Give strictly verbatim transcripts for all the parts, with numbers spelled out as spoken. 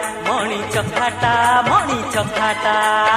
मणि चखाटा मणि चखाटा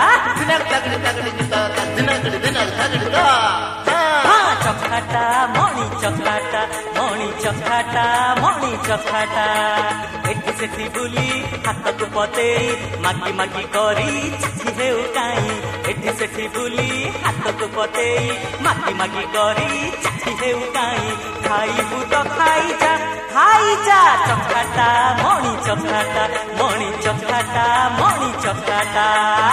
चखाटा मणि चखाटा मणि चखाटा मणि चखाटा एठी सेठी बुली हाथ को पतेई मागी मागी करी चाची हेउ काई एठी सेठी बुली हाथ को पतेई मागी मागी करी चाची हेउ काई खाइबु तो खाई जा खाई जा चखाटा मणि चखाटा मणि चखाटा मणि चखाटा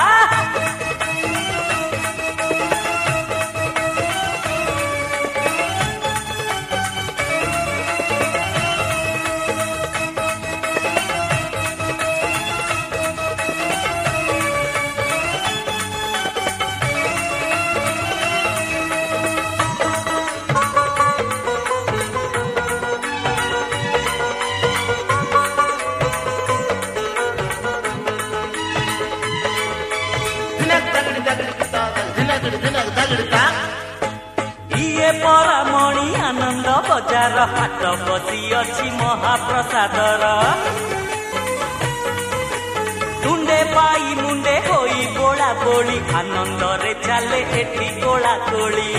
इए परामणि आनंद बजार हाट बसी अछि महाप्रसादर टुंडे पाई मुंडे होई गोला गोली आनंद रे चाले एठी गोला गोली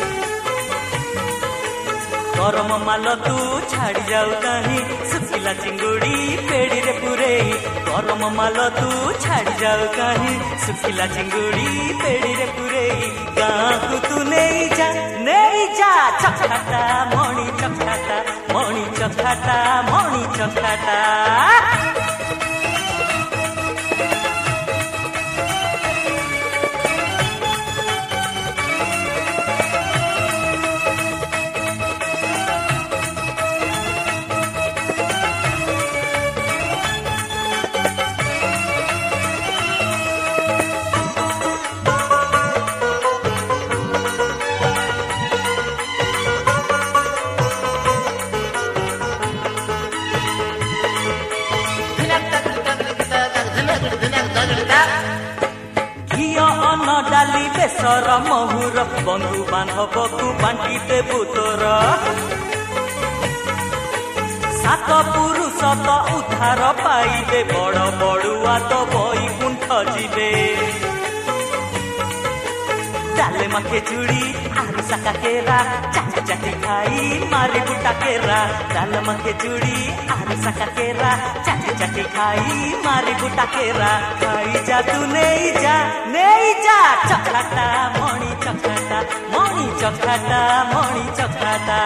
गरम माल तू छाड़ी जाऊ कहीं सुखिला चिंगुड़ी पेड़ी रे पुरे गरम माल तू छाड़ी जाऊ कहीं सुखिला चिंगुड़ी पेड़ी रे पुरे गाँ को तू नहीं जा नहीं जा चखाटा मणि चखाटा मणि चखाटा मणि चखाटा डाली बेसर महुर बंधु बांधव को बांटी देबु तोर सात पुरुष तो उद्धार पाइबे बड़ बड़ुआ तो बैकुंठ जीवे डाले माखे चूड़ी आरु साका केरा चाटी चाटी खाई मारे गुटा केरा डाले माखे चूड़ी आरु साका केरा चाटी चाटी खाई मारे गुटा केरा खाई जा तू नहीं जा नहीं जा चखाटा मणि चखाटा मणि चखाटा मणि चखाटा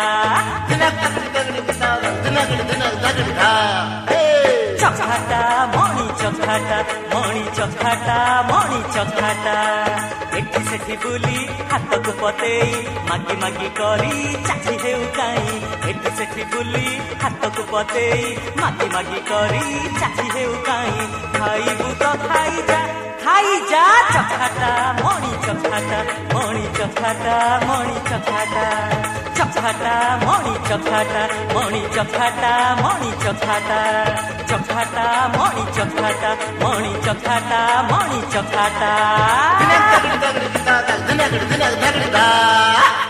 चखाटा मणि चखाटा मणि चखाटा मणि चखाटा एठी सेठी बुली हाथ को पतेई मागी मागी करी चाची हेउ काई एठी सेठी बुली हाथ को पतेई मागी मागी करी चाची हेउ काई खाइबु तो खाई जा खाई जा चखाटा मणि चखाटा मणि चखाटा मणि चखाटा चखाटा मणि चखाटा मणि चखाटा मणि चखाटा चखाटा मणि चखाटा मणि चखाटा मणि चखाटा